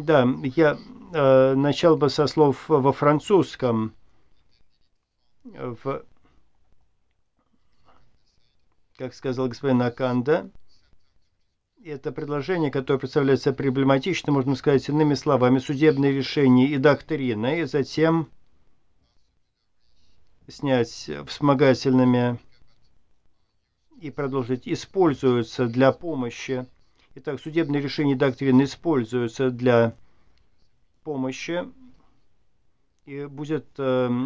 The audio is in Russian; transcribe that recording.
Да, я начал бы со слов во французском. В, как сказал господин Аканда, это предложение, которое представляется проблематичным, можно сказать иными словами, судебные решения и доктрины, и затем снять вспомогательными и продолжить, используются для помощи. Итак, судебные решения и доктрины используются для помощи и будет